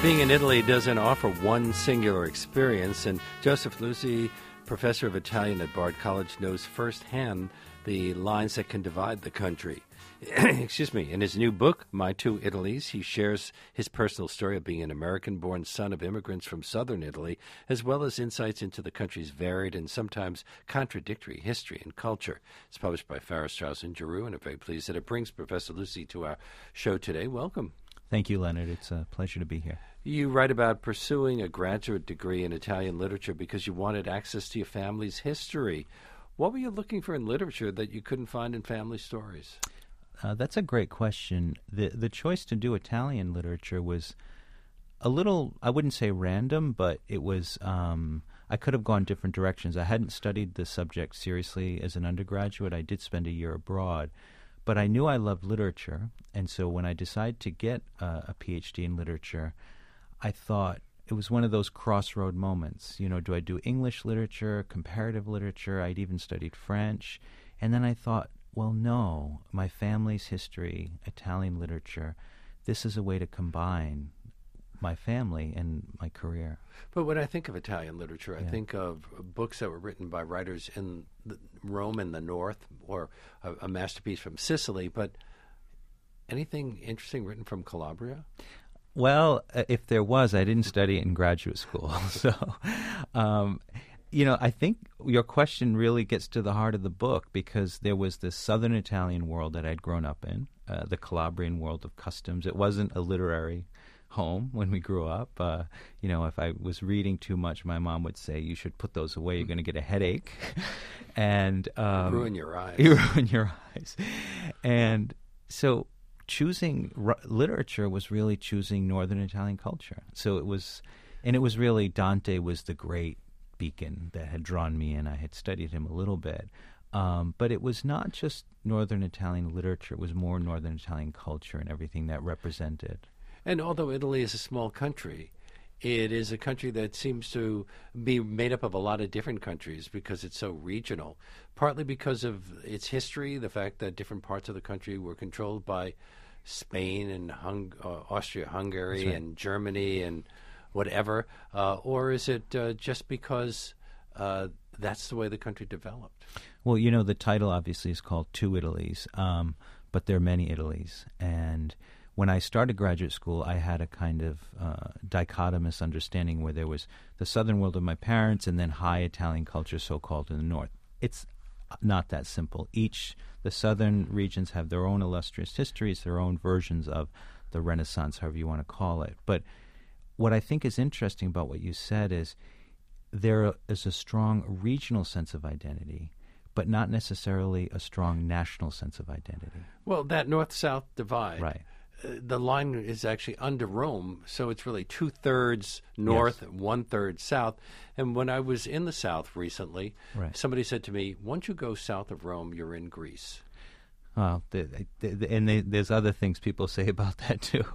Being in Italy doesn't offer one singular experience, and Joseph Lucy, professor of Italian at Bard College, knows firsthand the lines that can divide the country. Excuse me. In his new book, My Two Italies, he shares his personal story of being an American-born son of immigrants from southern Italy, as well as insights into the country's varied and sometimes contradictory history and culture. It's published by Farrar, Straus and Giroux, and I'm very pleased that it brings Professor Lucy to our show today. Welcome. Thank you, Leonard. It's a pleasure to be here. You write about pursuing a graduate degree in Italian literature because you wanted access to your family's history. What were you looking for in literature that you couldn't find in family stories? That's a great question. The choice to do Italian literature was a little, I wouldn't say random, but it was, I could have gone different directions. I hadn't studied the subject seriously as an undergraduate. I did spend a year abroad. But I knew I loved literature, and so when I decided to get a PhD in literature, I thought it was one of those crossroad moments. You know, do I do English literature, comparative literature? I'd even studied French. And then I thought, well, no, my family's history, Italian literature, this is a way to combine my family and my career. But when I think of Italian literature, I think of books that were written by writers in Rome in the north, or a masterpiece from Sicily. But anything interesting written from Calabria? Well, if there was, I didn't study it in graduate school. So, I think your question really gets to the heart of the book, because there was this southern Italian world that I'd grown up in, the Calabrian world of customs. It wasn't a literary home when we grew up. If I was reading too much, my mom would say, "You should put those away. You're going to get a headache," and ruin your eyes. You ruin your eyes. And so, choosing literature was really choosing Northern Italian culture. So it was really Dante was the great beacon that had drawn me in. I had studied him a little bit. But it was not just Northern Italian literature. It was more Northern Italian culture and everything that represented. And although Italy is a small country, it is a country that seems to be made up of a lot of different countries because it's so regional, partly because of its history, the fact that different parts of the country were controlled by Spain and Austria-Hungary and Germany and whatever, or is it just because that's the way the country developed? Well, the title obviously is called Two Italies, but there are many Italies. And when I started graduate school, I had a kind of dichotomous understanding where there was the southern world of my parents and then high Italian culture, so-called, in the north. It's not that simple. The southern regions have their own illustrious histories, their own versions of the Renaissance, however you want to call it. But what I think is interesting about what you said is there is a strong regional sense of identity, but not necessarily a strong national sense of identity. Well, that north-south divide. Right. The line is actually under Rome, so it's really 2/3 north, Yes. 1/3 south. And when I was in the south recently, Right. somebody said to me, once you go south of Rome, you're in Greece. Well, there's other things people say about that too,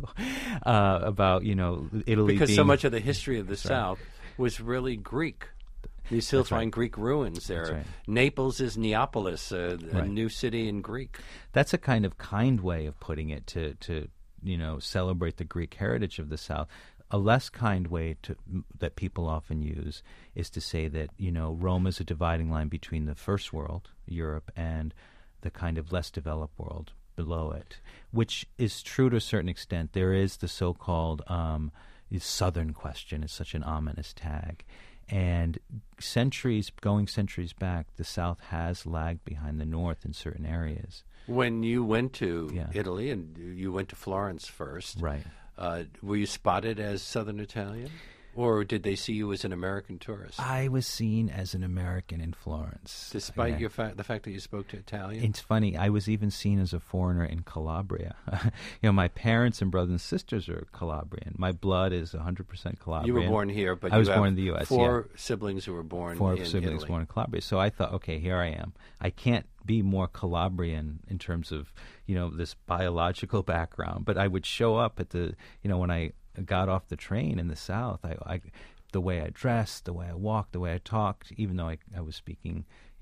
about Italy Because being, so much of the history of the That's right. south was really Greek. You still That's find right. Greek ruins there. That's right. Naples is Neapolis, a Right. new city in Greek. That's a kind of kind way of putting it to celebrate the Greek heritage of the South. A less kind way that people often use is to say that Rome is a dividing line between the first world, Europe, and the kind of less developed world below it, which is true to a certain extent. There is the so-called Southern question. It's such an ominous tag. And going centuries back, the South has lagged behind the North in certain areas. When you went to Yeah. Italy, and you went to Florence first, Right. Were you spotted as Southern Italian? Or did they see you as an American tourist? I was seen as an American in Florence. Despite Yeah. the fact that you spoke to Italian? It's funny. I was even seen as a foreigner in Calabria. My parents and brothers and sisters are Calabrian. My blood is 100% Calabrian. You were born here, but I was you born have in the U.S., four siblings who were born Four in siblings Italy. born in Calabria. So I thought, okay, here I am. I can't be more Calabrian in terms of, this biological background. But I would show up at when I got off the train in the South, the way I dressed, the way I walked, the way I talked, even though I was speaking,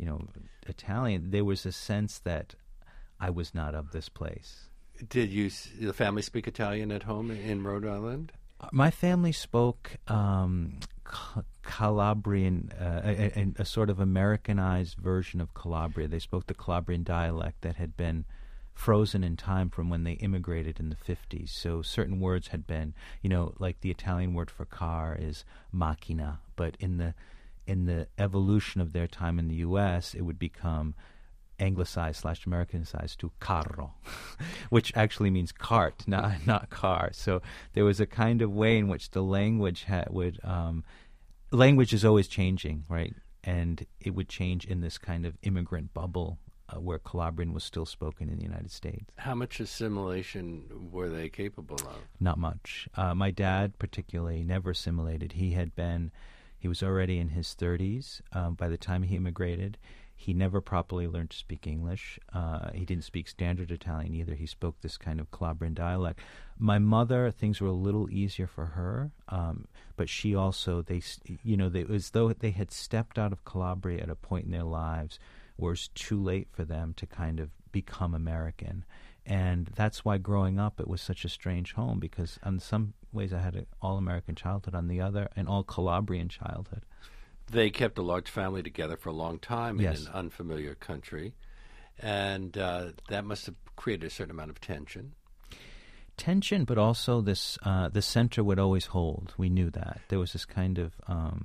Italian, there was a sense that I was not of this place. Did the family speak Italian at home in Rhode Island? My family spoke Calabrian, a sort of Americanized version of Calabria. They spoke the Calabrian dialect that had been frozen in time from when they immigrated in the 50s. So certain words had been, like the Italian word for car is macchina, but in the evolution of their time in the U.S., it would become anglicized/Americanized to carro, which actually means cart, not car. So there was a kind of way in which the language language is always changing, right? And it would change in this kind of immigrant bubble where Calabrian was still spoken in the United States. How much assimilation were they capable of? Not much. My dad particularly never assimilated. He was already in his 30s by the time he immigrated. He never properly learned to speak English. He didn't speak standard Italian either. He spoke this kind of Calabrian dialect. My mother, things were a little easier for her, but she also, it was though they had stepped out of Calabria at a point in their lives where it was too late for them to kind of become American. And that's why growing up it was such a strange home, because in some ways I had an all-American childhood, on the other an all-Calabrian childhood. They kept a large family together for a long time Yes. in an unfamiliar country, and that must have created a certain amount of tension. Tension, but also this the center would always hold. We knew that. There was this kind of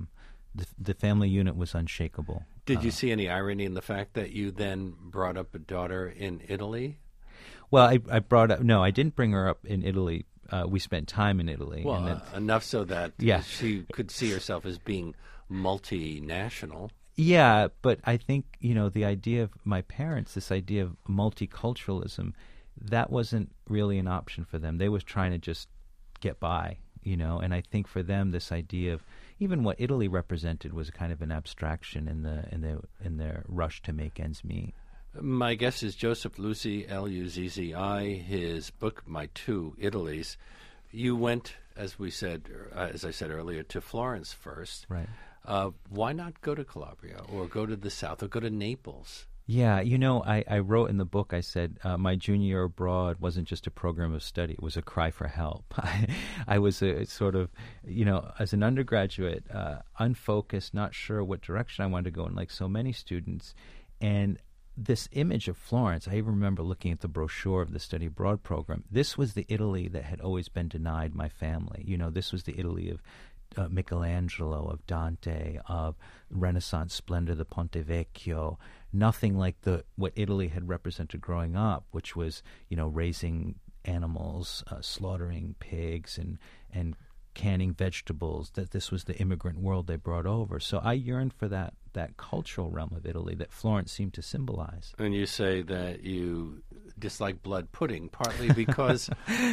the family unit was unshakable. Did you see any irony in the fact that you then brought up a daughter in Italy? Well, I brought up, no, I didn't bring her up in Italy. We spent time in Italy. Well, and then, enough so that Yeah. she could see herself as being multinational. yeah, but I think, the idea of my parents, this idea of multiculturalism, that wasn't really an option for them. They was trying to just get by, and I think for them this idea of even what Italy represented was kind of an abstraction in their rush to make ends meet. My guest is Joseph Luzzi, Luzzi. His book, My Two Italies. You went, as I said earlier, to Florence first. Right. Why not go to Calabria or go to the south or go to Naples? Yeah, I wrote in the book, I said, my junior year abroad wasn't just a program of study, it was a cry for help. I was a sort of, as an undergraduate, unfocused, not sure what direction I wanted to go in, like so many students. And this image of Florence, I even remember looking at the brochure of the study abroad program. This was the Italy that had always been denied my family. This was the Italy of Michelangelo, of Dante, of Renaissance splendor, the Ponte Vecchio. Nothing like what Italy had represented growing up, which was, raising animals, slaughtering pigs, and canning vegetables. That this was the immigrant world they brought over. So I yearned for that cultural realm of Italy that Florence seemed to symbolize. And you say that you dislike blood pudding, partly because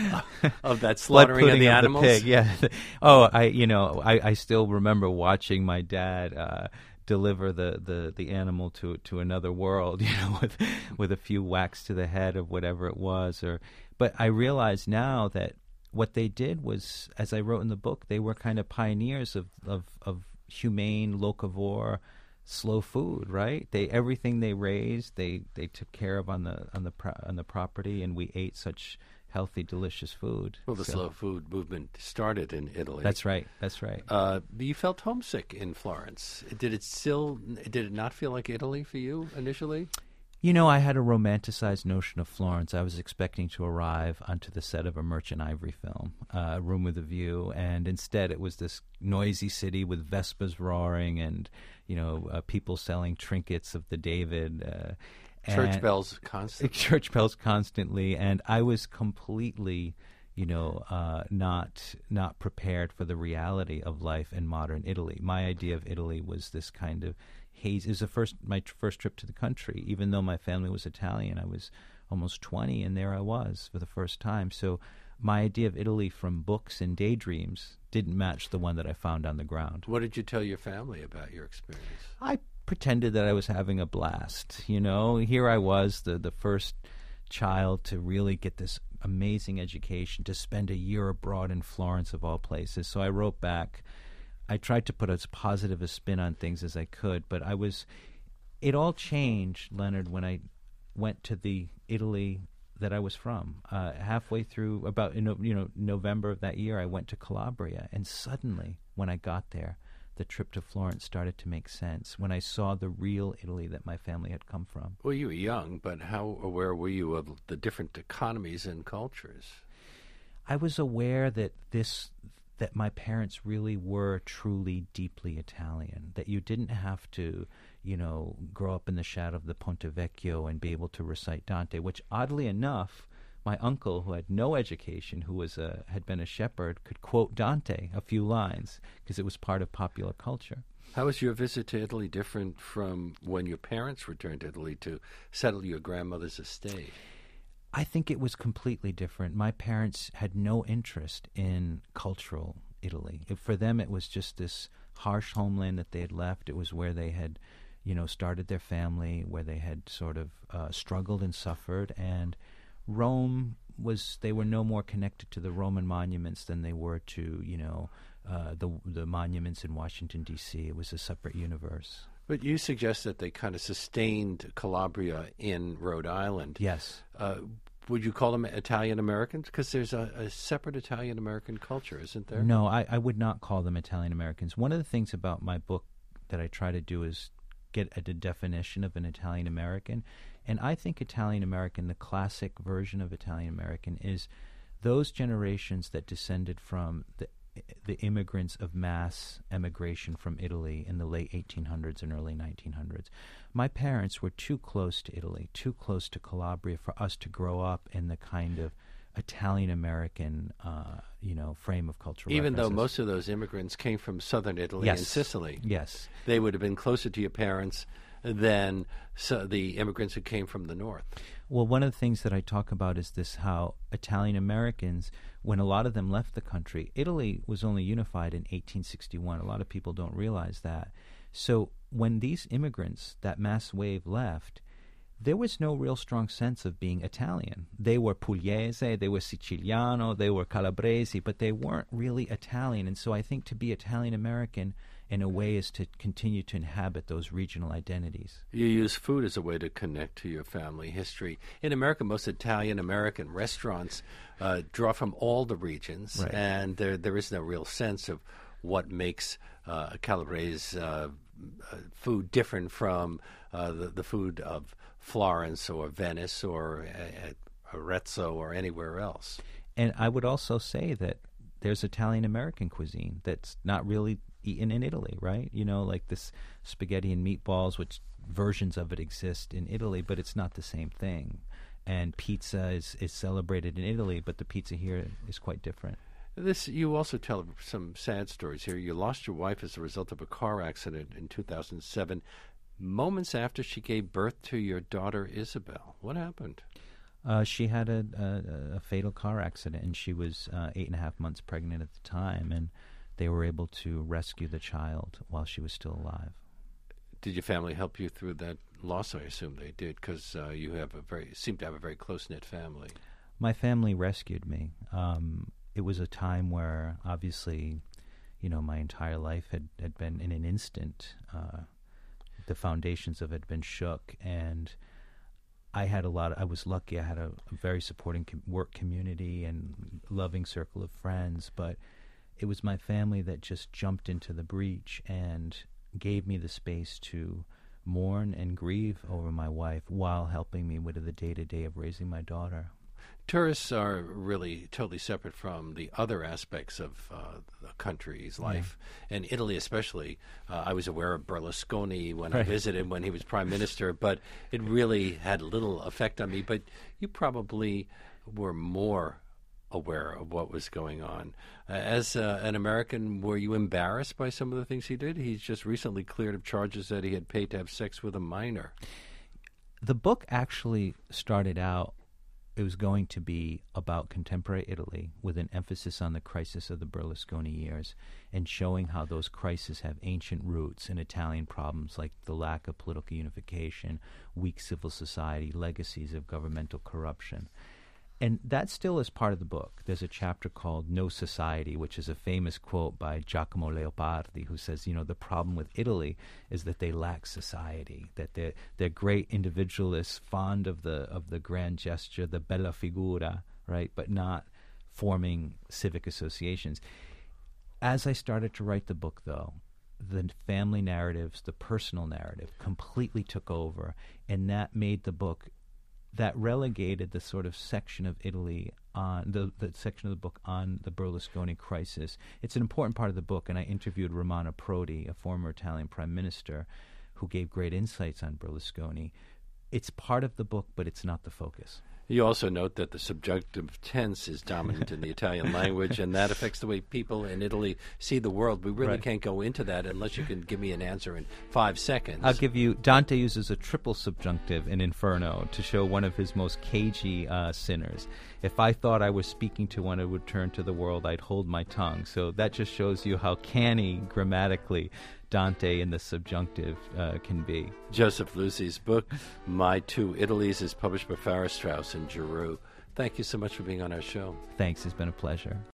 of that slaughtering of the animals? The pig, yeah. I still remember watching my dad deliver the animal to another world, with a few whacks to the head of whatever it was. But I realize now that what they did was, as I wrote in the book, they were kind of pioneers of humane, locavore, slow food, right? Everything they raised, they took care of on the property, and we ate such healthy, delicious food. Well, the slow food movement started in Italy. That's right. You felt homesick in Florence. Did it not feel like Italy for you initially? I had a romanticized notion of Florence. I was expecting to arrive onto the set of a Merchant Ivory film, Room with a View, and instead it was this noisy city with Vespas roaring and, people selling trinkets of the David. Church bells constantly. Church bells constantly, and I was completely, not prepared for the reality of life in modern Italy. My idea of Italy was this kind of haze. It was my first trip to the country. Even though my family was Italian, I was almost 20, and there I was for the first time. So my idea of Italy from books and daydreams didn't match the one that I found on the ground. What did you tell your family about your experience? I pretended that I was having a blast. Here I was, the first child to really get this amazing education, to spend a year abroad in Florence of all places. So I wrote back. I tried to put as positive a spin on things as I could, but it all changed, Leonard, when I went to the Italy that I was from. Halfway through, about November of that year, I went to Calabria, and suddenly, when I got there, the trip to Florence started to make sense when I saw the real Italy that my family had come from. Well, you were young, but how aware were you of the different economies and cultures? I was aware that my parents really were truly deeply Italian, that you didn't have to, grow up in the shadow of the Ponte Vecchio and be able to recite Dante, which oddly enough, my uncle, who had no education, who had been a shepherd, could quote Dante a few lines because it was part of popular culture. How was your visit to Italy different from when your parents returned to Italy to settle your grandmother's estate? I think it was completely different. My parents had no interest in cultural Italy. For them, it was just this harsh homeland that they had left. It was where they had, started their family, where they had sort of struggled and suffered, and Rome they were no more connected to the Roman monuments than they were to, the monuments in Washington, D.C. It was a separate universe. But you suggest that they kind of sustained Calabria in Rhode Island. Yes. Would you call them Italian-Americans? Because there's a separate Italian-American culture, isn't there? No, I would not call them Italian-Americans. One of the things about my book that I try to do is get at a definition of an Italian-American. And I think Italian-American, the classic version of Italian-American, is those generations that descended from the immigrants of mass emigration from Italy in the late 1800s and early 1900s. My parents were too close to Italy, too close to Calabria for us to grow up in the kind of Italian-American, frame of cultural Even references. though most of those immigrants came from southern Italy Yes. and Sicily. Yes. They would have been closer to your parents than the immigrants who came from the north. Well, one of the things that I talk about is this, how Italian-Americans, when a lot of them left the country, Italy was only unified in 1861. A lot of people don't realize that. So when these immigrants, that mass wave, left, there was no real strong sense of being Italian. They were Pugliese, they were Siciliano, they were Calabrese, but they weren't really Italian. And so I think to be Italian-American, in a way, is to continue to inhabit those regional identities. You use food as a way to connect to your family history. In America, most Italian-American restaurants draw from all the regions, Right. and there is no real sense of what makes Calabrese food different from the food of Florence or Venice or Arezzo or anywhere else. And I would also say that there's Italian-American cuisine that's not really eaten in Italy, right? Like this spaghetti and meatballs, which versions of it exist in Italy, but it's not the same thing. And pizza is celebrated in Italy, but the pizza here is quite different. You also tell some sad stories here. You lost your wife as a result of a car accident in 2007, moments after she gave birth to your daughter, Isabel. What happened? She had a fatal car accident, and she was 8.5 months pregnant at the time, and they were able to rescue the child while she was still alive. Did your family help you through that loss? I assume they did, because you seem to have a very close-knit family. My family rescued me. It was a time where, obviously, my entire life had been in an instant. The foundations of it had been shook, and I was lucky. I had a very supporting work community and loving circle of friends, but it was my family that just jumped into the breach and gave me the space to mourn and grieve over my wife while helping me with the day-to-day of raising my daughter. Tourists are really totally separate from the other aspects of the country's life. Yeah. And Italy especially, I was aware of Berlusconi when I visited when he was prime minister, but it really had little effect on me. But you probably were more aware of what was going on. As an American, were you embarrassed by some of the things he did? He's just recently cleared of charges that he had paid to have sex with a minor. The book actually started out, it was going to be about contemporary Italy with an emphasis on the crisis of the Berlusconi years and showing how those crises have ancient roots in Italian problems like the lack of political unification, weak civil society, legacies of governmental corruption. And that still is part of the book. There's a chapter called No Society, which is a famous quote by Giacomo Leopardi, who says, the problem with Italy is that they lack society, that they're great individualists, fond of the grand gesture, the bella figura, right, but not forming civic associations. As I started to write the book, though, the family narratives, the personal narrative completely took over, and that made the book, that relegated the sort of section of Italy on the section of the book on the Berlusconi crisis. It's an important part of the book, and I interviewed Romano Prodi, a former Italian prime minister, who gave great insights on Berlusconi. It's part of the book, but it's not the focus. You also note that the subjunctive tense is dominant in the Italian language, and that affects the way people in Italy see the world. We really can't go into that unless you can give me an answer in 5 seconds. I'll give you, Dante uses a triple subjunctive in Inferno to show one of his most cagey sinners. If I thought I was speaking to one who would turn to the world, I'd hold my tongue. So that just shows you how canny grammatically Dante in the subjunctive can be. Joseph Luzzi's book, My Two Italies, is published by Farrar, Straus and Giroux. Thank you so much for being on our show. Thanks. It's been a pleasure.